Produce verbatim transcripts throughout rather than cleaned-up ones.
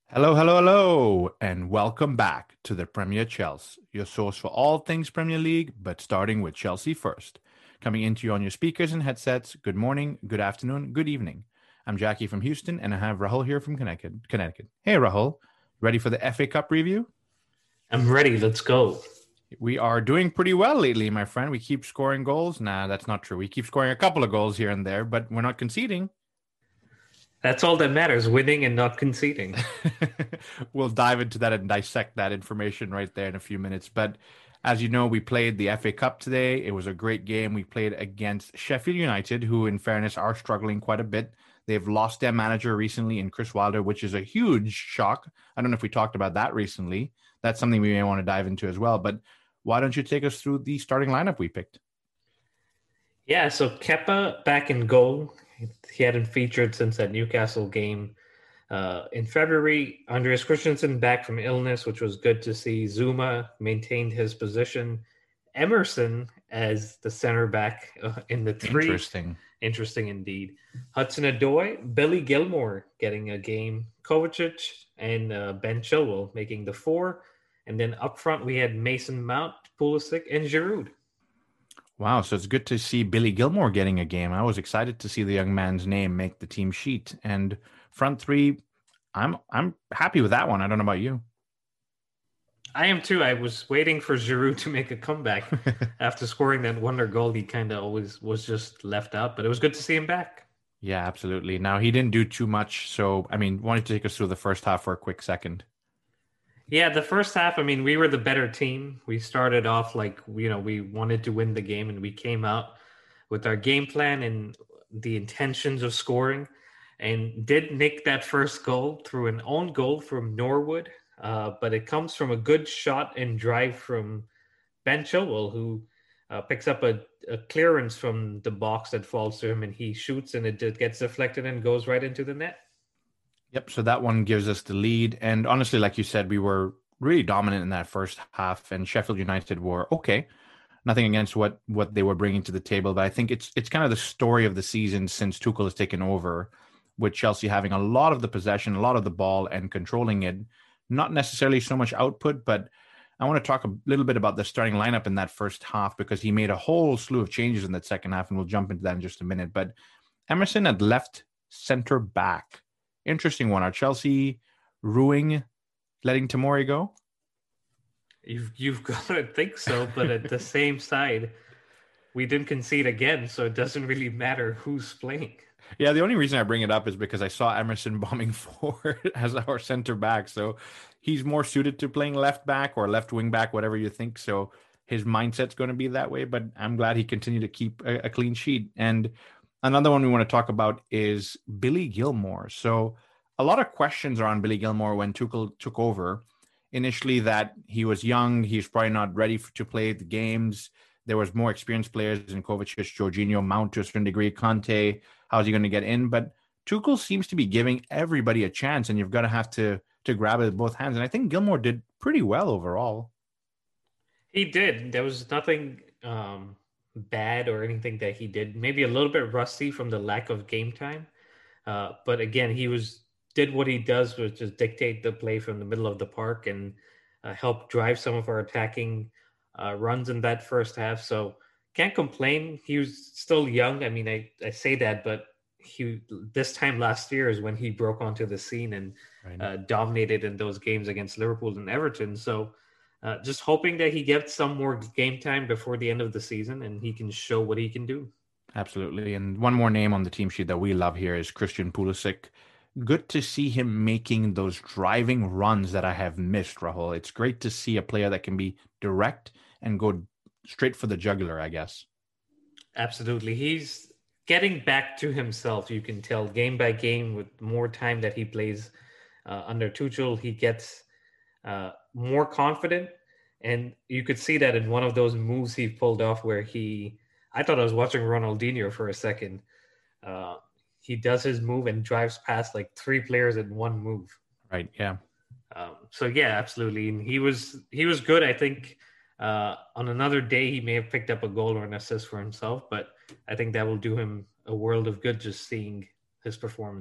Hello, hello, hello, and welcome back to the Premier Chelsea, your source for all things Premier League, but starting with Chelsea first. Coming into you on your speakers and headsets, good morning, good afternoon, good evening. I'm Jackie from Houston, and I have Rahul here from Connecticut. Connecticut. Hey, Rahul, ready for the F A Cup review? I'm ready. Let's go. We are doing pretty well lately, my friend. We keep scoring goals. Nah, that's not true. We keep scoring a couple of goals here and there, but we're not conceding. That's all that matters, winning and not conceding. We'll dive into that and dissect that information right there in a few minutes. But as you know, we played the F A Cup today. It was a great game. We played against Sheffield United, who, in fairness, are struggling quite a bit. They've lost their manager recently in Chris Wilder, which is a huge shock. I don't know if we talked about that recently. That's something we may want to dive into as well. But why don't you take us through the starting lineup we picked? Yeah, so Kepa back in goal. He hadn't featured since that Newcastle game. Uh, in February, Andreas Christensen back from illness, which was good to see. Zuma maintained his position. Emerson as the center back uh, in the three. Interesting. Interesting indeed. Hudson Odoi, Billy Gilmore getting a game. Kovacic and uh, Ben Chilwell making the four. And then up front, we had Mason Mount, Pulisic, and Giroud. Wow, so it's good to see Billy Gilmore getting a game. I was excited to see the young man's name make the team sheet. And front three, I'm I'm happy with that one. I don't know about you. I am too. I was waiting for Giroud to make a comeback after scoring that wonder goal. He kind of always was just left out, but it was good to see him back. Yeah, absolutely. Now he didn't do too much, so I mean, why don't you take us through the first half for a quick second? Yeah, the first half, I mean, we were the better team. We started off like, you know, we wanted to win the game and we came out with our game plan and the intentions of scoring and did nick that first goal through an own goal from Norwood. Uh, but it comes from a good shot and drive from Ben Chilwell, who uh, picks up a, a clearance from the box that falls to him and he shoots and it gets deflected and goes right into the net. Yep, so that one gives us the lead. And honestly, like you said, we were really dominant in that first half, and Sheffield United were okay. Nothing against what what they were bringing to the table, but I think it's it's kind of the story of the season since Tuchel has taken over, with Chelsea having a lot of the possession, a lot of the ball, and controlling it. Not necessarily so much output, but I want to talk a little bit about the starting lineup in that first half because he made a whole slew of changes in that second half, and we'll jump into that in just a minute. But Emerson at left center back. Interesting one. Are Chelsea ruining letting Tamori go? You've, you've got to think so, but at the same side, we didn't concede again, so it doesn't really matter who's playing. Yeah, the only reason I bring it up is because I saw Emerson bombing forward as our center back. So he's more suited to playing left back or left wing back, whatever you think. So his mindset's going to be that way. But I'm glad he continued to keep a, a clean sheet. And another one we want to talk about is Billy Gilmore. So a lot of questions are on Billy Gilmore when Tuchel took over. Initially, that he was young, he's probably not ready for, to play the games. There was more experienced players in Kovacic, Jorginho, Mount to a certain degree, Conte. How's he going to get in? But Tuchel seems to be giving everybody a chance, and you've got to have to to grab it with both hands. And I think Gilmore did pretty well overall. He did. There was nothing um, bad or anything that he did. Maybe a little bit rusty from the lack of game time. Uh, but again, he was did what he does, which is dictate the play from the middle of the park and uh, help drive some of our attacking uh, runs in that first half. So can't complain. He was still young. I mean, I, I say that, but he this time last year is when he broke onto the scene and Right. uh, dominated in those games against Liverpool and Everton. So uh, just hoping that he gets some more game time before the end of the season and he can show what he can do. Absolutely. And one more name on the team sheet that we love here is Christian Pulisic. Good to see him making those driving runs that I have missed, Rahul. It's great to see a player that can be direct and go straight for the jugular, I guess. Absolutely. He's getting back to himself. You can tell game by game with more time that he plays uh, under Tuchel, he gets uh, more confident. And you could see that in one of those moves he pulled off where he, I thought I was watching Ronaldinho for a second. Uh, he does his move and drives past like three players in one move. Right. Yeah. Um, so yeah, absolutely. And he was he was good. I think uh, on another day he may have picked up a goal or an assist for himself, but I think that will do him a world of good just seeing his performance.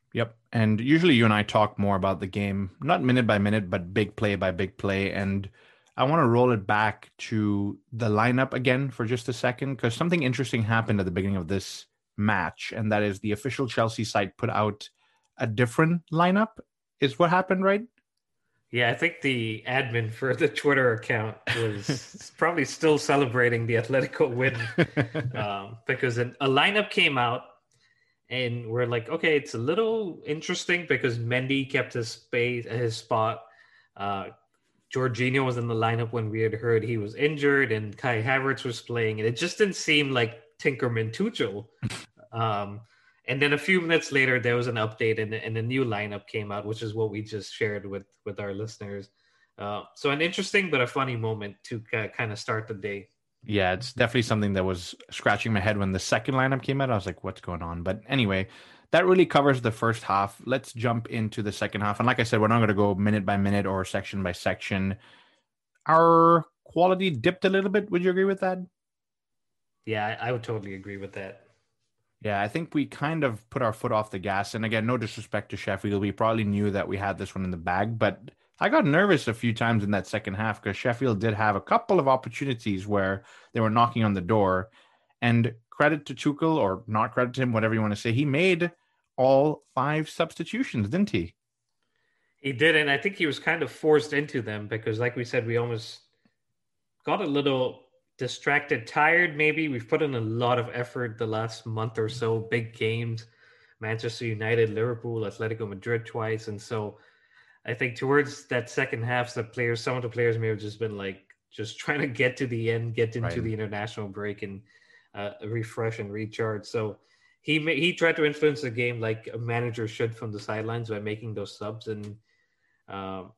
Yep. And usually you and I talk more about the game, not minute by minute, but big play by big play. And I want to roll it back to the lineup again for just a second, because something interesting happened at the beginning of this match. And that is the official Chelsea site put out a different lineup, is what happened, right? Yeah, I think the admin for the Twitter account was probably still celebrating the Atletico win um, because an, a lineup came out and we're like, okay, it's a little interesting because Mendy kept his space, his spot. Uh, Jorginho was in the lineup when we had heard he was injured, and Kai Havertz was playing, and it just didn't seem like Tinkerman Tuchel. Um, and then a few minutes later, there was an update, and, and a new lineup came out, which is what we just shared with with our listeners. Uh, so an interesting but a funny moment to uh, kind of start the day. Yeah, it's definitely something that was scratching my head when the second lineup came out. I was like, what's going on? But anyway, that really covers the first half. Let's jump into the second half. And like I said, we're not going to go minute by minute or section by section. Our quality dipped a little bit. Would you agree with that? Yeah, I, I would totally agree with that. Yeah, I think we kind of put our foot off the gas. And again, no disrespect to Sheffield. We probably knew that we had this one in the bag, but I got nervous a few times in that second half because Sheffield did have a couple of opportunities where they were knocking on the door. And credit to Tuchel, or not credit to him, whatever you want to say, he made all five substitutions, didn't he? He did, and I think he was kind of forced into them because, like we said, we almost got a little distracted, tired maybe. We've put in a lot of effort the last month or so, big games, Manchester United, Liverpool, Atletico Madrid twice. And so I think towards that second half, the players, some of the players may have just been like, just trying to get to the end, get into Right. the international break and uh, refresh and recharge. So he he tried to influence the game like a manager should from the sidelines by making those subs, and um,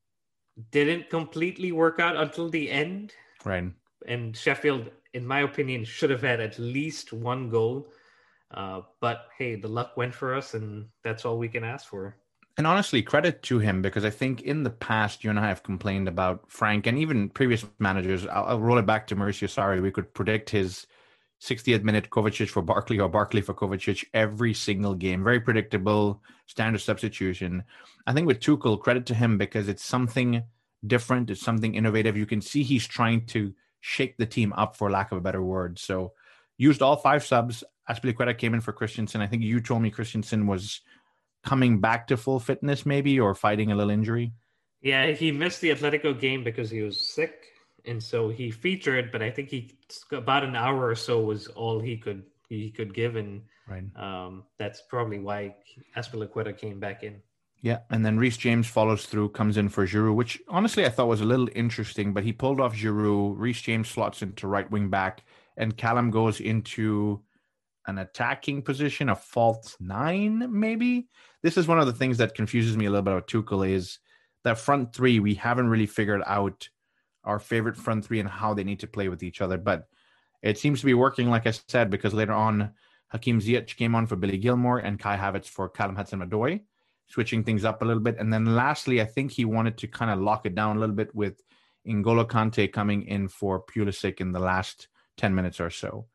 didn't completely work out until the end. Right. And Sheffield, in my opinion, should have had at least one goal. Uh, but hey, the luck went for us, and that's all we can ask for. And honestly, credit to him, because I think in the past, you and I have complained about Frank and even previous managers. I'll, I'll roll it back to Mauricio Sarri. We could predict his sixtieth minute Kovacic for Barkley or Barkley for Kovacic every single game. Very predictable, standard substitution. I think with Tuchel, credit to him because it's something different. It's something innovative. You can see he's trying to shake the team up, for lack of a better word. So used all five subs. Azpilicueta came in for Christensen. I think you told me Christensen was coming back to full fitness maybe, or fighting a little injury. Yeah, he missed the Atletico game because he was sick, and so he featured, but I think he about an hour or so was all he could he could give, and Right. um, that's probably why Azpilicueta came back in. Yeah, and then Reece James follows through, comes in for Giroud, which honestly I thought was a little interesting, but he pulled off Giroud. Reece James slots into right wing back, and Callum goes into an attacking position, a false nine, maybe. This is one of the things that confuses me a little bit about Tuchel, is that front three, we haven't really figured out our favorite front three and how they need to play with each other. But it seems to be working, like I said, because later on, Hakim Ziyech came on for Billy Gilmore and Kai Havertz for Callum Hudson-Odoi, switching things up a little bit. And then lastly, I think he wanted to kind of lock it down a little bit with N'Golo Kante coming in for Pulisic in the last ten minutes or so.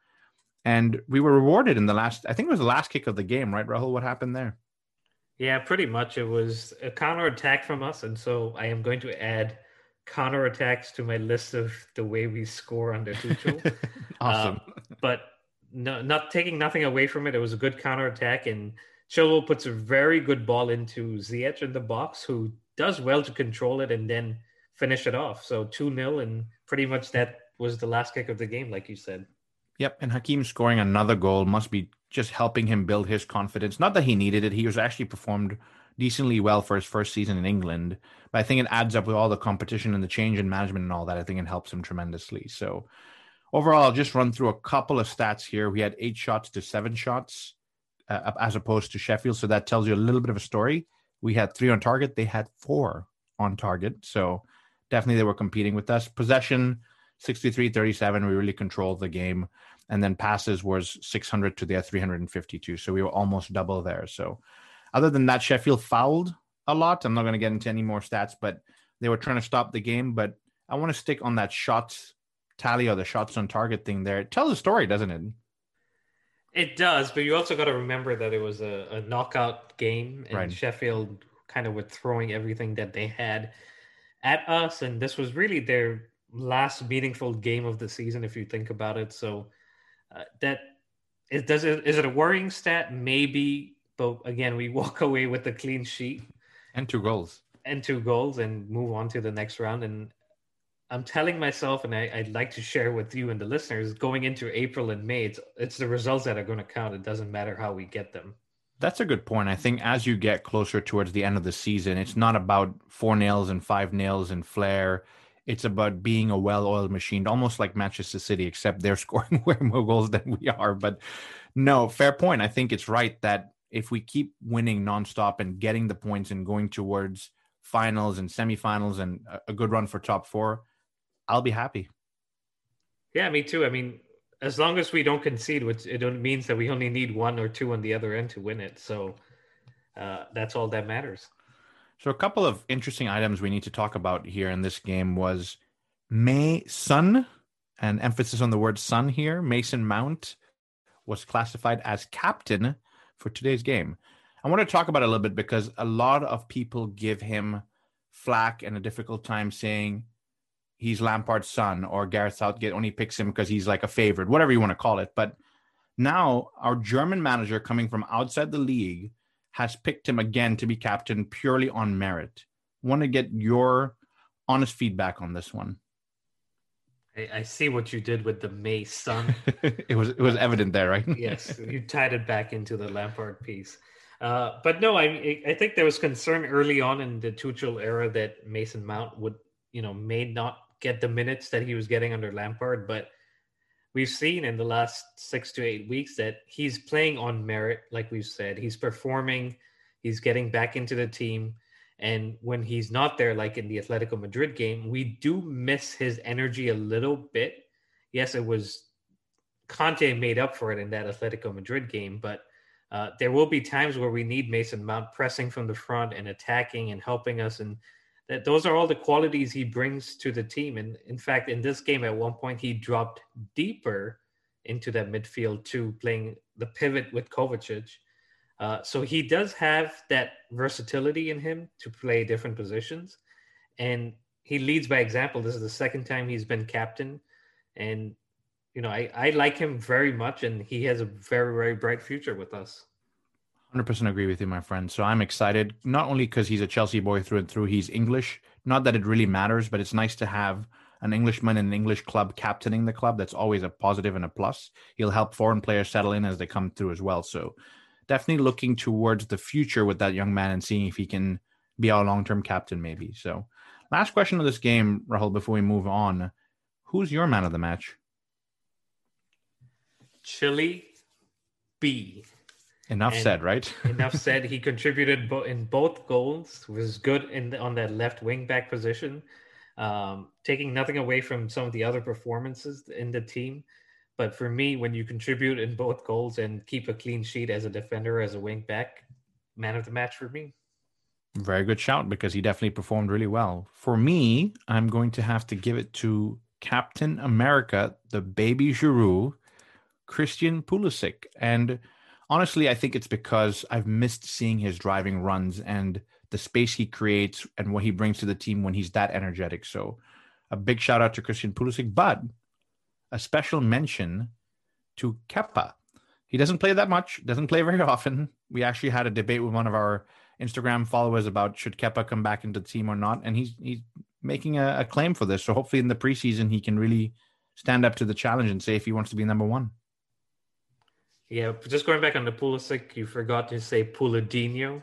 And we were rewarded in the last, I think it was the last kick of the game, right, Rahul? What happened there? Yeah, pretty much. It was a counter attack from us, and so I am going to add counter attacks to my list of the way we score under Tuchel. Awesome. Um, but no, not taking nothing away from it. It was a good counter attack, and Chilwell puts a very good ball into Ziyech in the box, who does well to control it and then finish it off. So two nil, and pretty much that was the last kick of the game, like you said. Yep, and Hakim scoring another goal must be just helping him build his confidence. Not that he needed it. He was actually performed decently well for his first season in England. But I think it adds up with all the competition and the change in management and all that. I think it helps him tremendously. So overall, I'll just run through a couple of stats here. We had eight shots to seven shots uh, as opposed to Sheffield. So that tells you a little bit of a story. We had three on target. They had four on target. So definitely they were competing with us. Possession, sixty-three thirty-seven. We really controlled the game. And then passes was six hundred to their three hundred fifty-two. So we were almost double there. So other than that, Sheffield fouled a lot. I'm not going to get into any more stats, but they were trying to stop the game. But I want to stick on that shots tally or the shots on target thing there. It tells a story, doesn't it? It does, but you also got to remember that it was a, a knockout game, and Right. Sheffield kind of were throwing everything that they had at us, and this was really their last meaningful game of the season, if you think about it. So uh, that is does it is it a worrying stat? Maybe, but again, we walk away with a clean sheet And two goals. and two goals and move on to the next round. And I'm telling myself, and I, I'd like to share with you and the listeners, going into April and May, it's it's the results that are going to count. It doesn't matter how we get them. That's a good point. I think as you get closer towards the end of the season, it's not about four nails and five nails and flair. It's about being a well-oiled machine, almost like Manchester City, except they're scoring way more goals than we are. But no, fair point. I think it's right that if we keep winning nonstop and getting the points and going towards finals and semifinals and a good run for top four, I'll be happy. Yeah, me too. I mean, as long as we don't concede, which it means that we only need one or two on the other end to win it. So uh, that's all that matters. So a couple of interesting items we need to talk about here in this game was Mason, and emphasis on the word son here. Mason Mount was classified as captain for today's game. I want to talk about it a little bit because a lot of people give him flack and a difficult time saying he's Lampard's son or Gareth Southgate only picks him because he's like a favorite, whatever you want to call it. But now our German manager coming from outside the league has picked him again to be captain purely on merit. Want to get your honest feedback on this one. I, I see what you did with the May son. it was it was evident there, right? Yes, you tied it back into the Lampard piece. Uh, but no, I I think there was concern early on in the Tuchel era that Mason Mount would, you know, may not get the minutes that he was getting under Lampard. But we've seen in the last six to eight weeks that he's playing on merit, like we've said. He's performing, he's getting back into the team. And when he's not there, like in the Atletico Madrid game, we do miss his energy a little bit. Yes, it was Conte made up for it in that Atletico Madrid game, but uh, there will be times where we need Mason Mount pressing from the front and attacking and helping us. And that those are all the qualities he brings to the team. And in fact, in this game, at one point, he dropped deeper into that midfield too, playing the pivot with Kovacic. Uh, so he does have that versatility in him to play different positions. And he leads by example. This is the second time he's been captain. And, you know, I, I like him very much, and he has a very, very bright future with us. one hundred percent agree with you, my friend. So I'm excited, not only because he's a Chelsea boy through and through, he's English. Not that it really matters, but it's nice to have an Englishman in an English club captaining the club. That's always a positive and a plus. He'll help foreign players settle in as they come through as well. So definitely looking towards the future with that young man and seeing if he can be our long-term captain maybe. So last question of this game, Rahul, before we move on. Who's your man of the match? Chile B. Enough And said, right? enough said. He contributed bo- in both goals. Was good in the, on that left wing back position, um, taking nothing away from some of the other performances in the team. But for me, when you contribute in both goals and keep a clean sheet as a defender, as a wing back, man of the match for me. Very good shout, because he definitely performed really well. For me, I'm going to have to give it to Captain America, the baby Giroud, Christian Pulisic. And honestly, I think it's because I've missed seeing his driving runs and the space he creates and what he brings to the team when he's that energetic. So a big shout out to Christian Pulisic, but a special mention to Kepa. He doesn't play that much, doesn't play very often. We actually had a debate with one of our Instagram followers about should Kepa come back into the team or not. And he's he's making a, a claim for this. So hopefully in the preseason, he can really stand up to the challenge and say if he wants to be number one. Yeah, just going back on the Pulisic, you forgot to say Puladinho.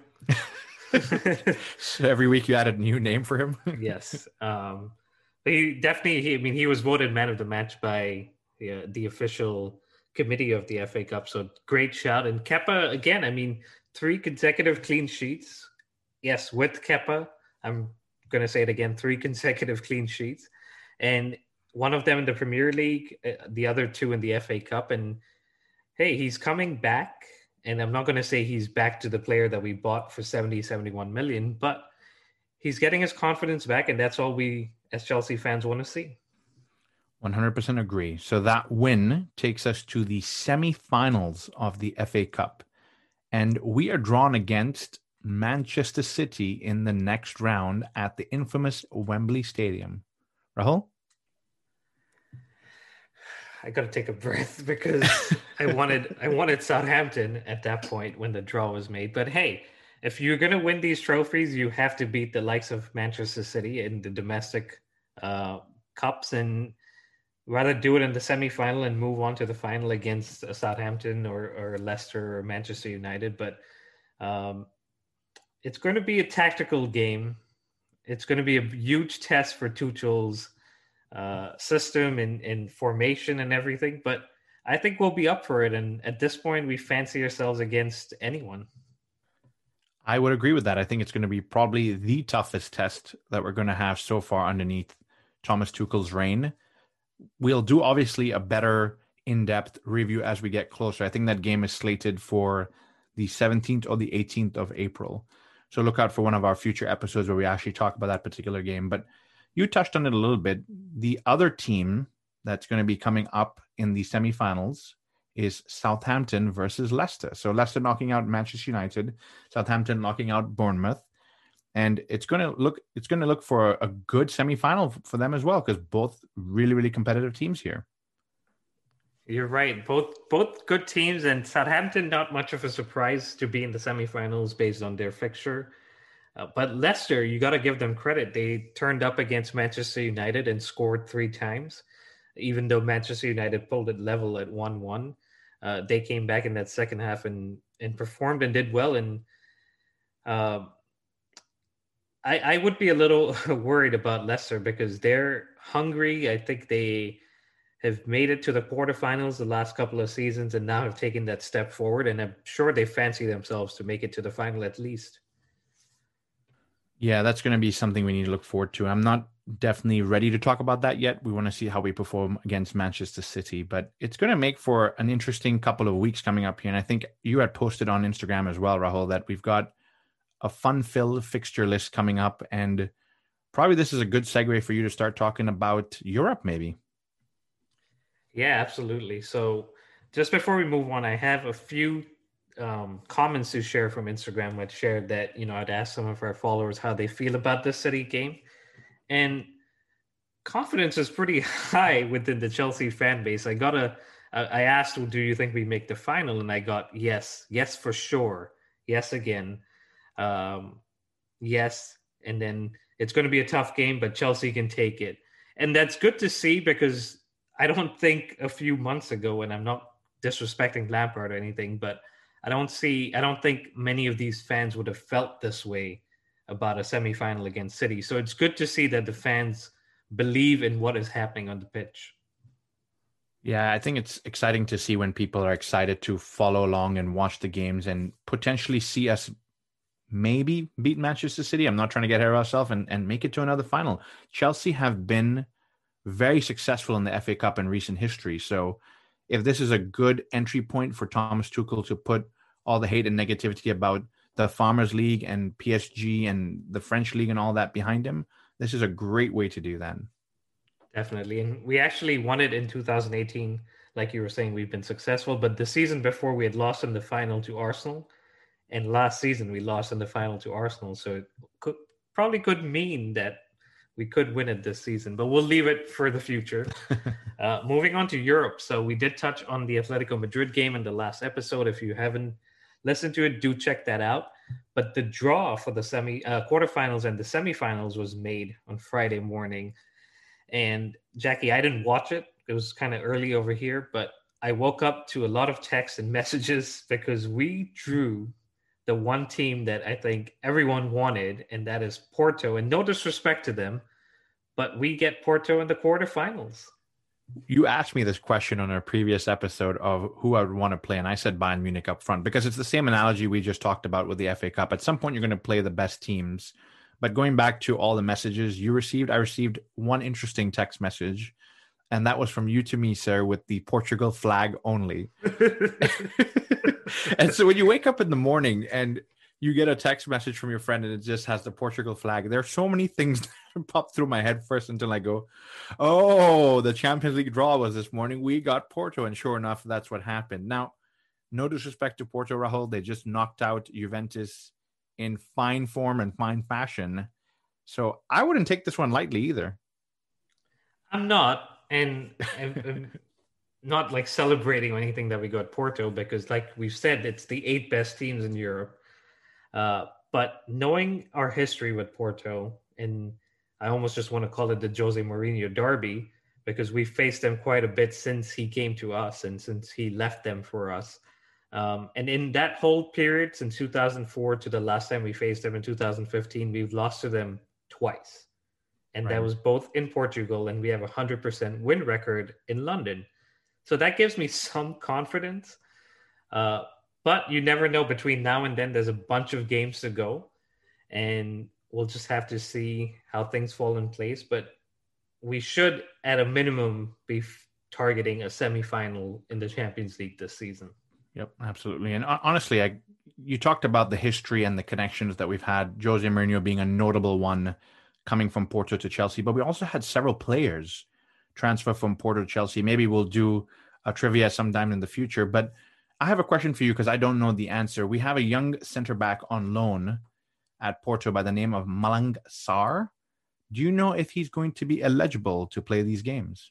So every week you add a new name for him. Yes. Um, but he definitely, he, I mean, he was voted man of the match by the, uh, the official committee of the F A Cup. So great shout. And Kepa, again, I mean, three consecutive clean sheets. Yes, with Kepa, I'm going to say it again, three consecutive clean sheets. And one of them in the Premier League, uh, the other two in the F A Cup. And hey, he's coming back. And I'm not going to say he's back to the player that we bought for seventy, seventy-one million, but he's getting his confidence back. And that's all we as Chelsea fans want to see. one hundred percent agree. So that win takes us to the semi-finals of the F A Cup. And we are drawn against Manchester City in the next round at the infamous Wembley Stadium. Rahul? I got to take a breath because I wanted I wanted Southampton at that point when the draw was made. But hey, if you're going to win these trophies, you have to beat the likes of Manchester City in the domestic uh, cups, and rather do it in the semifinal and move on to the final against Southampton or, or Leicester or Manchester United. But um, it's going to be a tactical game. It's going to be a huge test for Tuchel's uh, system and, and formation and everything. But I think we'll be up for it. And at this point, we fancy ourselves against anyone. I would agree with that. I think it's going to be probably the toughest test that we're going to have so far underneath Thomas Tuchel's reign. We'll do obviously a better in-depth review as we get closer. I think that game is slated for the seventeenth or the eighteenth of April. So look out for one of our future episodes where we actually talk about that particular game. But you touched on it a little bit. The other team that's going to be coming up in the semifinals is Southampton versus Leicester. So Leicester knocking out Manchester United, Southampton knocking out Bournemouth. And it's going to look it's going to look for a good semifinal for them as well, because both really, really competitive teams here. You're right. Both both good teams, and Southampton not much of a surprise to be in the semifinals based on their fixture. Uh, but Leicester, you got to give them credit. They turned up against Manchester United and scored three times, even though Manchester United pulled it level at one one. Uh, they came back in that second half and and performed and did well. And uh, I, I would be a little worried about Leicester because they're hungry. I think they have made it to the quarterfinals the last couple of seasons and now have taken that step forward. And I'm sure they fancy themselves to make it to the final at least. Yeah, that's going to be something we need to look forward to. I'm not definitely ready to talk about that yet. We want to see how we perform against Manchester City, but it's going to make for an interesting couple of weeks coming up here. And I think you had posted on Instagram as well, Rahul, that we've got a fun-filled fixture list coming up, and probably this is a good segue for you to start talking about Europe, maybe. Yeah, absolutely. So just before we move on, I have a few um, comments to share from Instagram, which shared that, you know, I'd asked some of our followers how they feel about this City game. And confidence is pretty high within the Chelsea fan base. I got a, I asked, well, do you think we make the final? And I got, yes, yes, for sure. Yes, again. Um, yes. And then it's going to be a tough game, but Chelsea can take it. And that's good to see, because I don't think a few months ago, and I'm not disrespecting Lampard or anything, but I don't see, I don't think many of these fans would have felt this way about a semifinal against City. So it's good to see that the fans believe in what is happening on the pitch. Yeah, I think it's exciting to see when people are excited to follow along and watch the games and potentially see us maybe beat Manchester City. I'm not trying to get ahead of ourselves and, and make it to another final. Chelsea have been very successful in the F A Cup in recent history. So if this is a good entry point for Thomas Tuchel to put all the hate and negativity about the Farmers League and P S G and the French League and all that behind him, this is a great way to do that. Definitely. And we actually won it in two thousand eighteen. Like you were saying, we've been successful. But the season before, we had lost in the final to Arsenal. And last season, we lost in the final to Arsenal. So it could probably could mean that we could win it this season. But we'll leave it for the future. uh, moving on to Europe. So we did touch on the Atletico Madrid game in the last episode. If you haven't listened to it, do check that out. But the draw for the semi uh, quarterfinals and the semifinals was made on Friday morning. And Jackie, I didn't watch it. It was kind of early over here, but I woke up to a lot of texts and messages because we drew the one team that I think everyone wanted, and that is Porto. And no disrespect to them, but we get Porto in the quarterfinals. You asked me this question on a previous episode of who I would want to play, and I said Bayern Munich up front because it's the same analogy we just talked about with the F A Cup. At some point, you're going to play the best teams. But going back to all the messages you received, I received one interesting text message, and that was from you to me, sir, with the Portugal flag only. And so when you wake up in the morning and you get a text message from your friend and it just has the Portugal flag. There are so many things that pop through my head first until I go, oh, the Champions League draw was this morning. We got Porto. And sure enough, that's what happened. Now, no disrespect to Porto, Rahul. They just knocked out Juventus in fine form and fine fashion. So I wouldn't take this one lightly either. I'm not. And I'm, I'm not like celebrating or anything that we got Porto, because like we've said, it's the eight best teams in Europe. Uh, but knowing our history with Porto, and I almost just want to call it the Jose Mourinho derby, because we faced them quite a bit since he came to us and since he left them for us. Um, and in that whole period, since two thousand four to the last time we faced them in two thousand fifteen, we've lost to them twice. And right. That was both in Portugal, and we have a one hundred percent win record in London. So that gives me some confidence. Uh, But you never know. Between now and then, there's a bunch of games to go, and we'll just have to see how things fall in place. But we should, at a minimum, be f- targeting a semifinal in the Champions League this season. Yep, absolutely. And honestly, I, you talked about the history and the connections that we've had, Jose Mourinho being a notable one coming from Porto to Chelsea, but we also had several players transfer from Porto to Chelsea. Maybe we'll do a trivia sometime in the future, but I have a question for you because I don't know the answer. We have a young center back on loan at Porto by the name of Malang Sarr. Do you know if he's going to be eligible to play these games?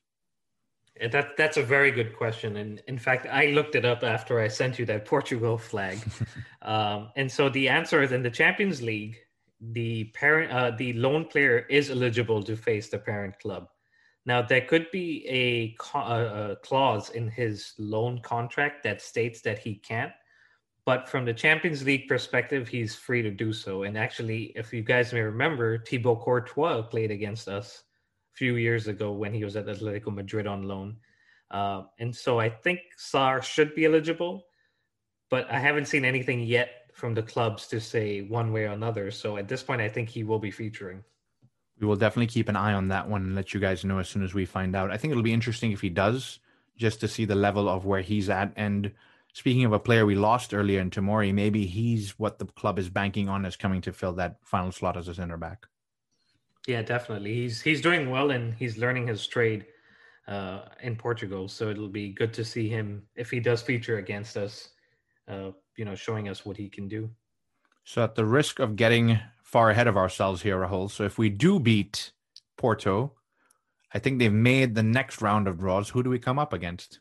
That that's a very good question, and in fact, I looked it up after I sent you that Portugal flag. um, and so the answer is, in the Champions League, the parent, uh, the loan player is eligible to face the parent club. Now, there could be a, a clause in his loan contract that states that he can't, but from the Champions League perspective, he's free to do so. And actually, if you guys may remember, Thibaut Courtois played against us a few years ago when he was at Atletico Madrid on loan. Uh, and so I think Sarr should be eligible, but I haven't seen anything yet from the clubs to say one way or another. So at this point, I think he will be featuring. We will definitely keep an eye on that one and let you guys know as soon as we find out. I think it'll be interesting if he does, just to see the level of where he's at. And speaking of a player we lost earlier in Tomori, maybe he's what the club is banking on as coming to fill that final slot as a center back. Yeah, definitely. He's he's doing well, and he's learning his trade uh, in Portugal. So it'll be good to see him, if he does feature against us, uh, you know, showing us what he can do. So at the risk of getting far ahead of ourselves here, Rahul, so if we do beat Porto, I think they've made the next round of draws. Who do we come up against?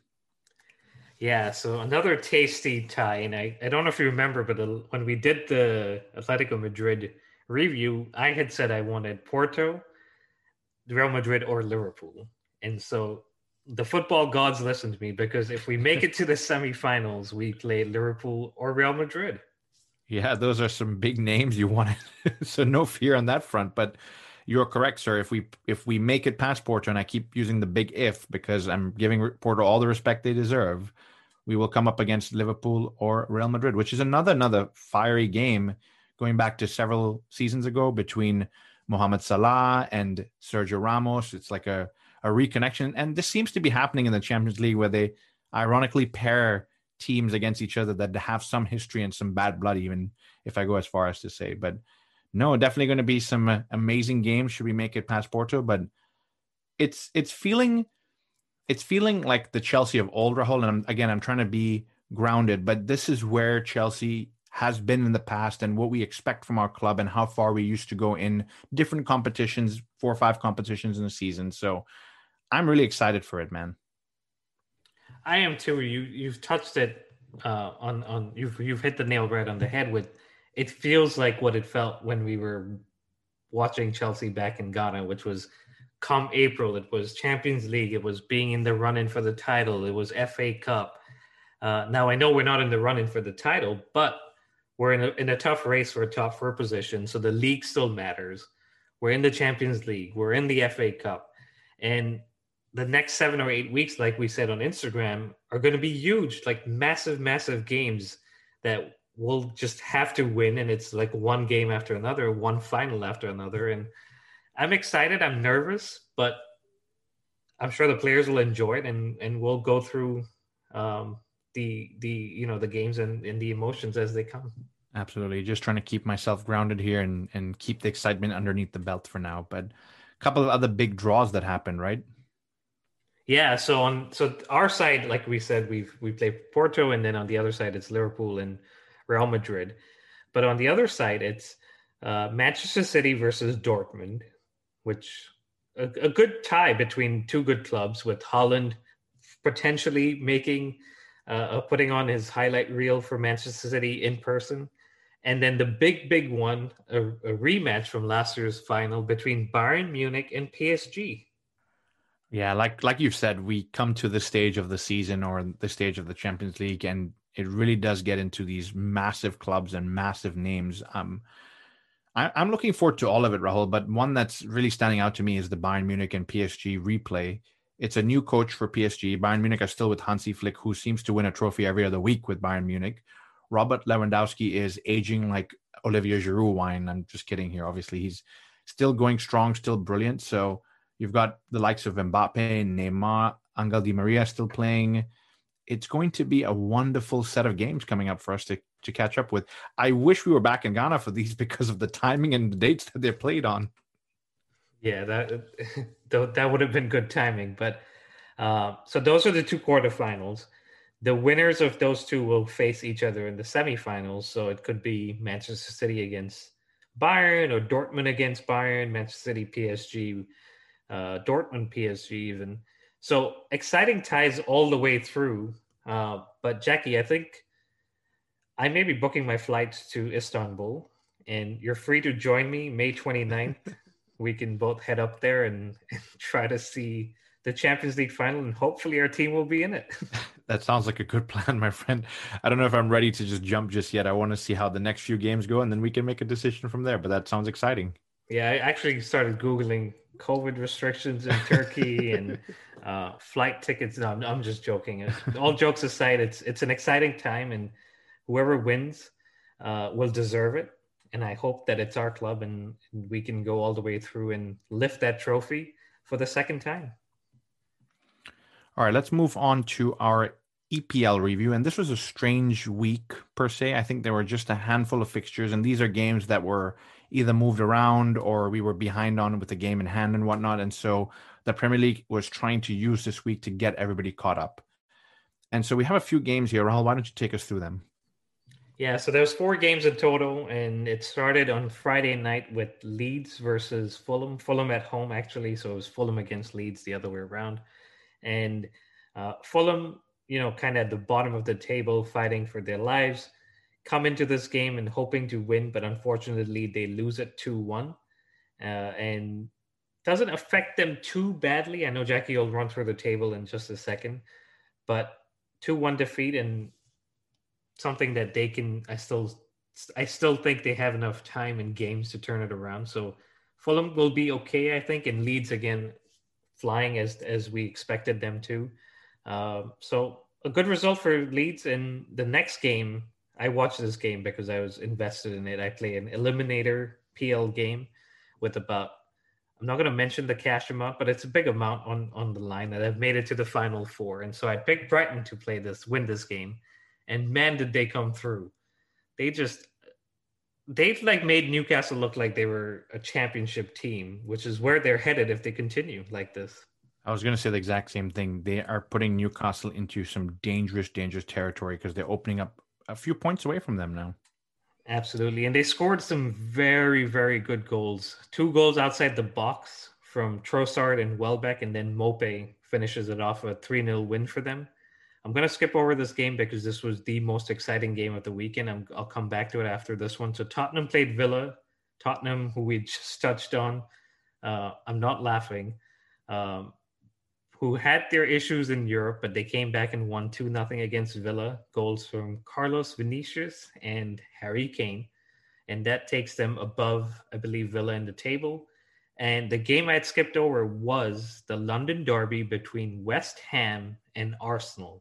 Yeah, so another tasty tie. And I, I don't know if you remember, but the, when we did the Atletico Madrid review, I had said I wanted Porto, Real Madrid, or Liverpool. And so the football gods listened to me, because if we make it to the semifinals, we play Liverpool or Real Madrid. Yeah, those are some big names you wanted. So no fear on that front. But you're correct, sir. If we if we make it past Porto, and I keep using the big if because I'm giving Porto all the respect they deserve, we will come up against Liverpool or Real Madrid, which is another another fiery game going back to several seasons ago between Mohamed Salah and Sergio Ramos. It's like a, a reconnection. And this seems to be happening in the Champions League, where they ironically pair teams against each other that have some history and some bad blood, even if I go as far as to say. But no, definitely going to be some amazing games should we make it past Porto. But it's it's feeling it's feeling like the Chelsea of old, Rahul. And I'm, again, I'm trying to be grounded, but this is where Chelsea has been in the past and what we expect from our club and how far we used to go in different competitions, four or five competitions in a season. So I'm really excited for it, man. I am too. You you've touched it uh, on on you've you've hit the nail right on the head with. It feels like what it felt when we were watching Chelsea back in Ghana, which was come April. It was Champions League. It was being in the run-in for the title. It was F A Cup. Uh, now I know we're not in the run-in for the title, but we're in a in a tough race for a top four position. So the league still matters. We're in the Champions League. We're in the F A Cup, and the next seven or eight weeks, like we said on Instagram, are going to be huge, like massive, massive games that we'll just have to win. And it's like one game after another, one final after another. And I'm excited. I'm nervous, but I'm sure the players will enjoy it, and, and we'll go through um, the, the, you know, the games and, and the emotions as they come. Absolutely. Just trying to keep myself grounded here and, and keep the excitement underneath the belt for now. But a couple of other big draws that happened, right? Yeah, so on so our side, like we said, we've we play Porto, and then on the other side it's Liverpool and Real Madrid. But on the other side, it's uh, Manchester City versus Dortmund, which a, a good tie between two good clubs, with Holland potentially making uh, uh, putting on his highlight reel for Manchester City in person. And then the big, big one, a, a rematch from last year's final between Bayern Munich and P S G. Yeah, like like you've said, we come to the stage of the season or the stage of the Champions League, and it really does get into these massive clubs and massive names. Um, I, I'm looking forward to all of it, Rahul. But one that's really standing out to me is the Bayern Munich and P S G replay. It's a new coach for P S G. Bayern Munich are still with Hansi Flick, who seems to win a trophy every other week with Bayern Munich. Robert Lewandowski is aging like Olivier Giroud wine. I'm just kidding here. Obviously, he's still going strong, still brilliant. So you've got the likes of Mbappe, Neymar, Angel Di Maria still playing. It's going to be a wonderful set of games coming up for us to, to catch up with. I wish we were back in Ghana for these because of the timing and the dates that they're played on. Yeah, that that would have been good timing. But uh, so those are the two quarterfinals. The winners of those two will face each other in the semifinals. So it could be Manchester City against Bayern, or Dortmund against Bayern, Manchester City, P S G, uh, Dortmund, P S G, even. So exciting ties all the way through. Uh, but Jackie, I think I may be booking my flights to Istanbul, and you're free to join me May 29th. We can both head up there and, and try to see the Champions League final, and hopefully our team will be in it. That sounds like a good plan, my friend. I don't know if I'm ready to just jump just yet. I want to see how the next few games go, and then we can make a decision from there. But that sounds exciting. Yeah, I actually started Googling COVID restrictions in Turkey and uh, flight tickets. No, I'm, I'm just joking. All jokes aside, it's it's an exciting time, and whoever wins uh, will deserve it. And I hope that it's our club, and we can go all the way through and lift that trophy for the second time. All right, let's move on to our E P L review. And this was a strange week per se. I think there were just a handful of fixtures, and these are games that were either moved around or we were behind on with the game in hand and whatnot. And so the Premier League was trying to use this week to get everybody caught up. And so we have a few games here. Rahul, why don't you take us through them? Yeah, so there's four games in total, and it started on Friday night with Leeds versus Fulham. Fulham at home, actually, so it was Fulham against Leeds, the other way around. And uh, Fulham, you know, kind of at the bottom of the table, fighting for their lives, come into this game and hoping to win, but unfortunately they lose it two one, uh, and doesn't affect them too badly. I know Jackie will run through the table in just a second, but two one defeat, and something that they can, I still, I still think they have enough time and games to turn it around. So Fulham will be okay, I think, and Leeds again flying as as we expected them to. Uh, so a good result for Leeds. In the next game, I watched this game because I was invested in it. I play an eliminator P L game with about, I'm not going to mention the cash amount, but it's a big amount on on the line, that I've made it to the final four. And so I picked Brighton to play this, win this game, and man, did they come through! They just they've like made Newcastle look like they were a championship team, which is where they're headed if they continue like this. I was going to say the exact same thing. They are putting Newcastle into some dangerous, dangerous territory because they're opening up a few points away from them now. Absolutely. And they scored some very, very good goals. Two goals outside the box from Trossard and Welbeck, and then Mope finishes it off, a three nil win for them. I'm going to skip over this game because this was the most exciting game of the weekend. I'm, I'll come back to it after this one. So Tottenham played Villa. Tottenham, who we just touched on. Uh, I'm not laughing. Um, who had their issues in Europe, but they came back and won two nothing against Villa. Goals from Carlos Vinicius and Harry Kane. And that takes them above, I believe, Villa in the table. And the game I had skipped over was the London derby between West Ham and Arsenal.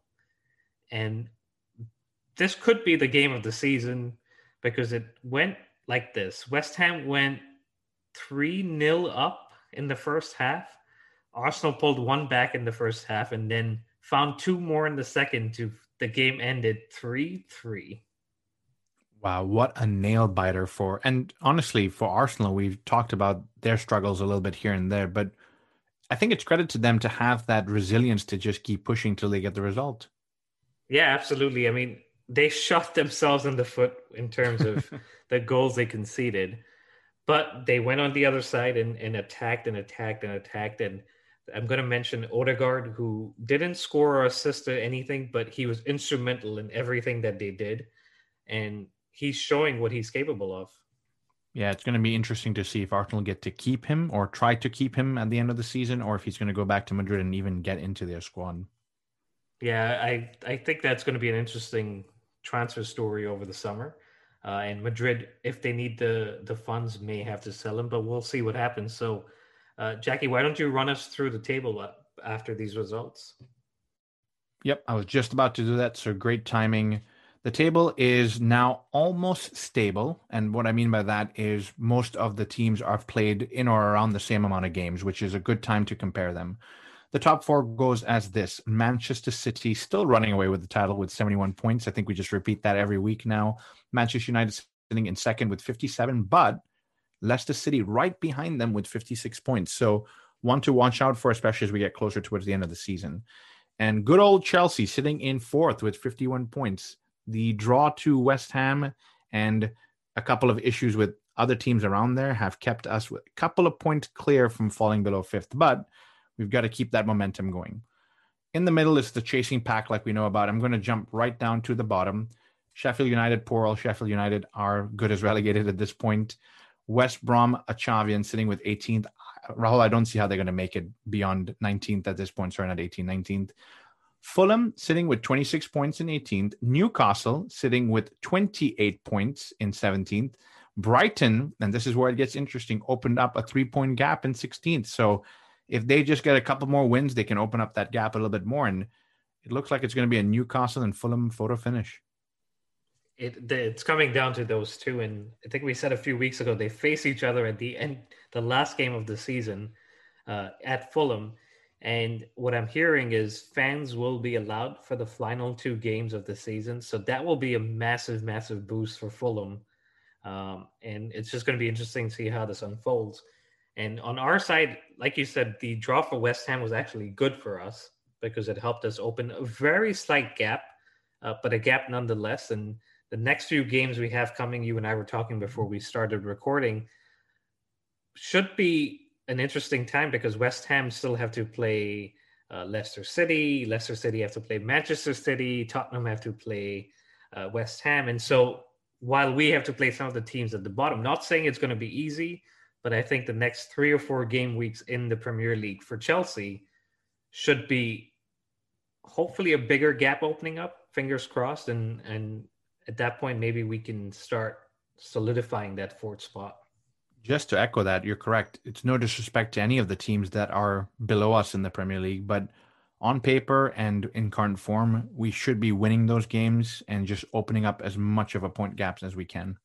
And this could be the game of the season because it went like this. West Ham went three nil up in the first half. Arsenal pulled one back in the first half and then found two more in the second. To the game ended three three. Wow, what a nail biter for, and honestly, for Arsenal, we've talked about their struggles a little bit here and there, but I think it's credit to them to have that resilience to just keep pushing till they get the result. Yeah, absolutely. I mean, they shot themselves in the foot in terms of the goals they conceded, but they went on the other side and, and attacked and attacked and attacked. And I'm going to mention Odegaard, who didn't score or assist or anything, but he was instrumental in everything that they did. And he's showing what he's capable of. Yeah, it's going to be interesting to see if Arsenal get to keep him or try to keep him at the end of the season, or if he's going to go back to Madrid and even get into their squad. Yeah, I, I think that's going to be an interesting transfer story over the summer. Uh, and Madrid, if they need the, the funds, may have to sell him, but we'll see what happens. So, uh, Jackie, why don't you run us through the table uh, after these results? Yep, I was just about to do that, so great timing. The table is now almost stable, and what I mean by that is most of the teams are played in or around the same amount of games, which is a good time to compare them. The top four goes as this: Manchester City still running away with the title with seventy-one points. I think we just repeat that every week now. Manchester United sitting in second with fifty-seven, but Leicester City right behind them with fifty-six points. So one to watch out for, especially as we get closer towards the end of the season. And good old Chelsea sitting in fourth with fifty-one points. The draw to West Ham and a couple of issues with other teams around there have kept us a couple of points clear from falling below fifth, but we've got to keep that momentum going. In the middle is the chasing pack like we know about. I'm going to jump right down to the bottom. Sheffield United, poor old Sheffield United, are good as relegated at this point. West Brom, a Chavian sitting with eighteenth. Rahul, I don't see how they're going to make it beyond nineteenth at this point. Sorry, not eighteenth, nineteenth. Fulham sitting with twenty-six points in eighteenth. Newcastle sitting with twenty-eight points in seventeenth. Brighton, and this is where it gets interesting, opened up a three-point gap in sixteenth. So if they just get a couple more wins, they can open up that gap a little bit more. And it looks like it's going to be a Newcastle and Fulham photo finish. It it's coming down to those two, and I think we said a few weeks ago they face each other at the end, the last game of the season, uh, at Fulham. And what I'm hearing is fans will be allowed for the final two games of the season, so that will be a massive, massive boost for Fulham. Um, and it's just going to be interesting to see how this unfolds. And on our side, like you said, the draw for West Ham was actually good for us because it helped us open a very slight gap, uh, but a gap nonetheless. And the next few games we have coming, you and I were talking before we started recording, should be an interesting time because West Ham still have to play uh, Leicester City. Leicester City have to play Manchester City. Tottenham have to play uh, West Ham. And so while we have to play some of the teams at the bottom, not saying it's going to be easy, but I think the next three or four game weeks in the Premier League for Chelsea should be hopefully a bigger gap opening up, fingers crossed. And, and at that point, maybe we can start solidifying that fourth spot. Just to echo that, you're correct. It's no disrespect to any of the teams that are below us in the Premier League, but on paper and in current form, we should be winning those games and just opening up as much of a point gaps as we can.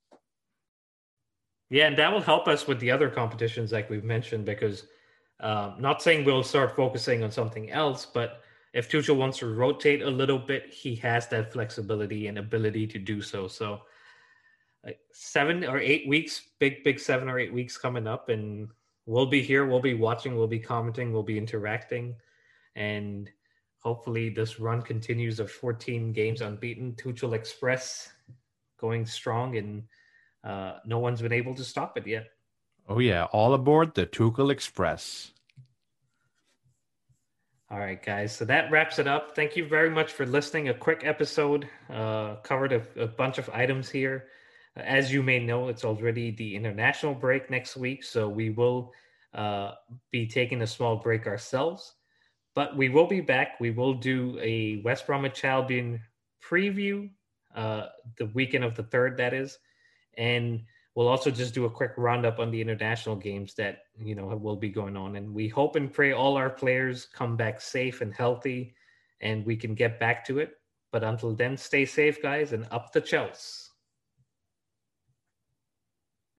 Yeah, and that will help us with the other competitions like we've mentioned, because um, not saying we'll start focusing on something else, but if Tuchel wants to rotate a little bit, he has that flexibility and ability to do so. So like seven or eight weeks, big, big seven or eight weeks coming up, and we'll be here, we'll be watching, we'll be commenting, we'll be interacting, and hopefully this run continues of fourteen games unbeaten. Tuchel Express going strong, and uh, no one's been able to stop it yet. Oh yeah, all aboard the Tuchel Express. All right, guys. So that wraps it up. Thank you very much for listening. A quick episode, uh, covered a, a bunch of items here. As you may know, it's already the international break next week, so we will uh, be taking a small break ourselves. But we will be back. We will do a West Bromwich Albion preview uh, the weekend of the third, that is. And we'll also just do a quick roundup on the international games that, you know, will be going on. And we hope and pray all our players come back safe and healthy and we can get back to it. But until then, stay safe, guys, and up the Chelsea.